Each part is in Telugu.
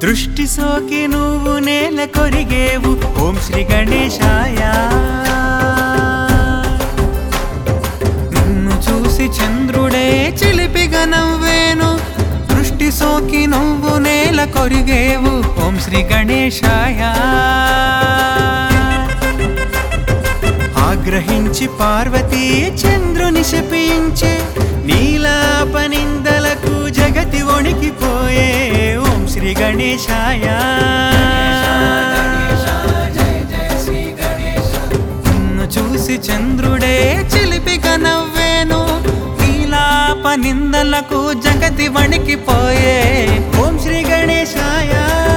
దృష్టి సోకి నువ్వు నేల కొరిగేవు ఓం శ్రీ గణేశాయ. నిన్ను చూసి చంద్రుడే చిలిపిగా నవ్వేను, దృష్టి సోకి నువ్వు నేల కొరిగేవు ఓం శ్రీ గణేశాయ. ఆగ్రహించి పార్వతీ చంద్రుని శపించే, నీలాపనిందలకు జగతి వణికిపోయే ఓం శ్రీ గణేశాయ. నిన్ను చూసి చంద్రుడే చిలిపిగా నవ్వేను, నీలాపనిందలకు జగతి వణికిపోయే ఓం శ్రీ గణేశాయ.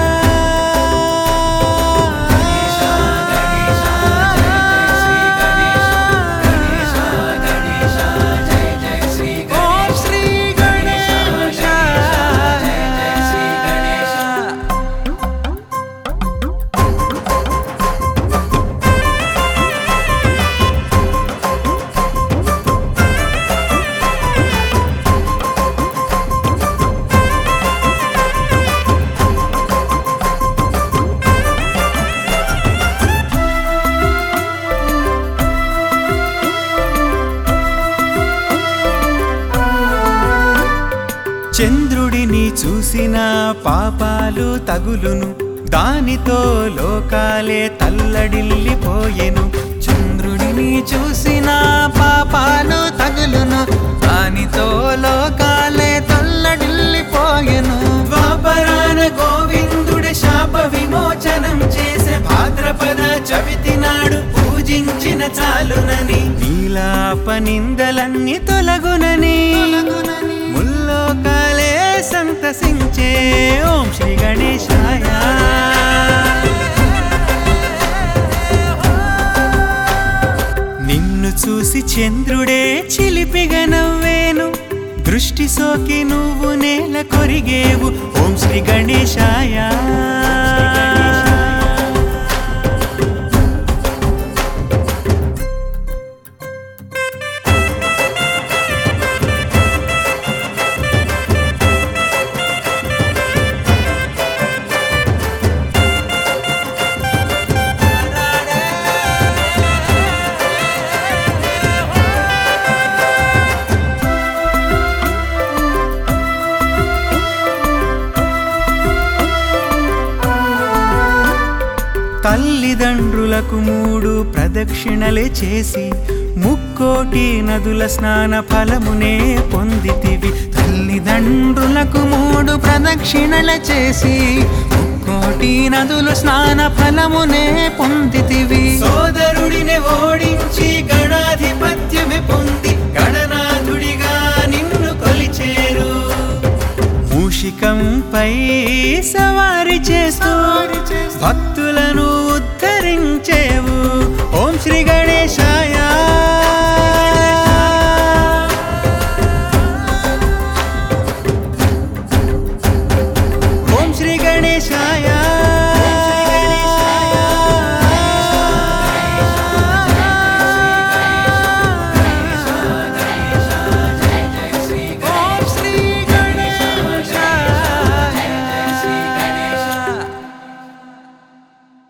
చంద్రుడిని చూసిన పాపాలు తగులును, దానితో లోకాలే తల్లడిల్లిపోయెను. చంద్రుడిని చూసిన పాపాలు తగులును, దానితో లోకాలే తల్లడిల్లిపోయెను. ద్వాపరాన గోవిందుడి శాప విమోచనం చేసే భాద్రపద చవితి నాడు పూజించిన చాలునని, నీలాపనిందలన్నీ తొలగునని, ముల్లోకాలే సంతసించే ఓం శ్రీ గణేశాయ. నిన్ను చూసి చంద్రుడే చిలిపిగా నవ్వేను, దృష్టి సోకి నువ్వు నేల కొరిగేవు ఓం శ్రీ గణేశాయ. తల్లిదండ్రులకు 3 ప్రదక్షిణలే చేసి, ముక్కోటి నదుల స్నాన ఫలమునే పొందితివి. తల్లిదండ్రులకు 3 ప్రదక్షిణలే చేసి, ముక్కోటి నదుల స్నాన ఫలమునే పొందితివి. సోదరుడిని ఓడించి గణాధిపత్యమే పొంది, గణనాథుడిగా నిన్ను కొలిచేరు. మూషికంపై సవారి చేస్తూ భక్తులను ఉద్ధరించేవు ఓం శ్రీ గణేశ.